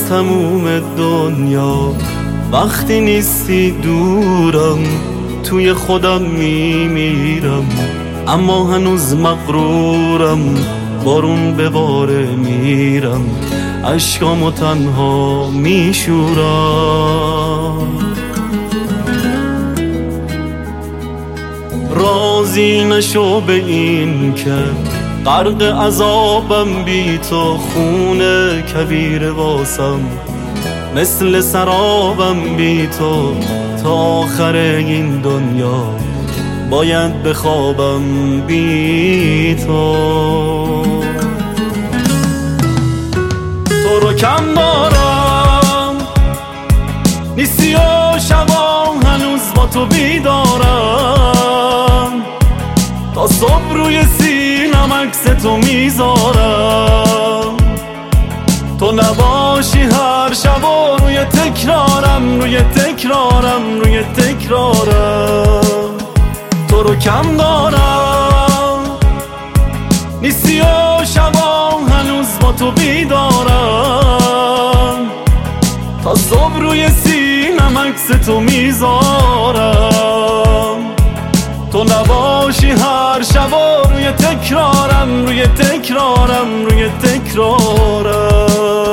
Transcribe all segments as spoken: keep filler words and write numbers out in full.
تموم دنیا وقتی نیستی دورم، توی خودم میمیرم اما هنوز مغرورم، بارون به باره میرم اشکامو تنها میشورم. راضی نشو به این که غرق عذابم، بی تو خونه کویر واسم مثل سرابم، بی تو تا آخر این دنیا باید بخوابم بی تو. تو رو کم دارم نیستی و شبا هنوز با تو بیدارم، تا صبح روی سینم عکس تو میذارم. تو نباشی هر شب و روی تکرارم، روی تکرارم، روی تکرارم. تو رو کم دارم نیستی و شبا هنوز با تو بیدارم، تا صبح روی سینم عکس تو میذارم. تو نباشی هر شب و روی تکرارم، روی تکرارم، روی تکرارم.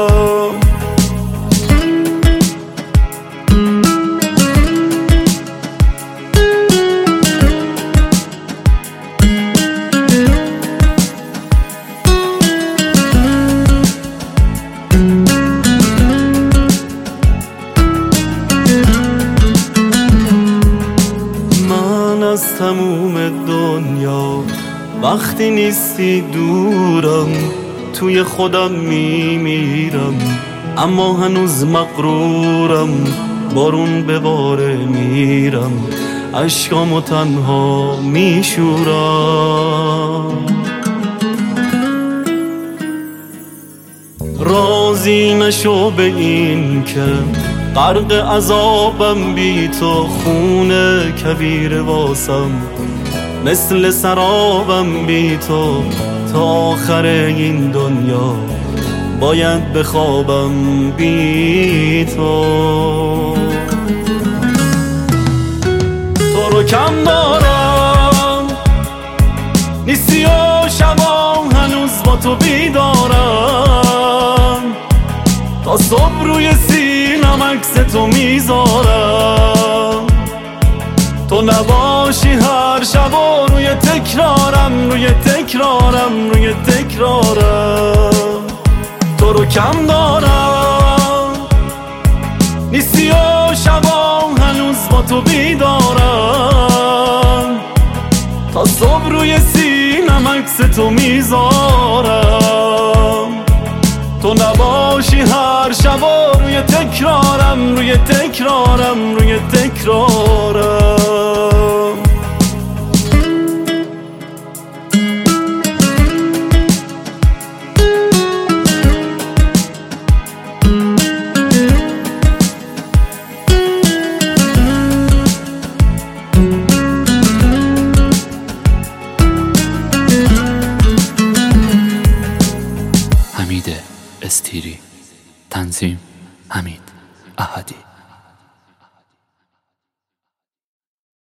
از تموم دنیا وقتی نیستی دورم، توی خودم میمیرم اما هنوز مغرورم، بارون به باره میرم اشکامو تنها میشورم. راضی نشو به این که غرق عذابم، بی تو خونه کویر واسم مثل سرابم، بی تو تا آخر این دنیا باید بخوابم بی تو. تو رو کم دارم نیستی و شبا هنوز با تو بیدارم، تا صبح روی سینم عکس تو میذارم. تو نباشی هر شب و روی تکرارم، روی تکرارم، روی تکرارم. تو رو کم دارم نیستی و شبا هنوز با تو بیدارم، تا صبح روی سینم عکس تو میذارم. تو نباشی هر شب و روی تکرارم، روی تکرارم، روی تکرارم. حمید استیری، تنظیم حمید احدی.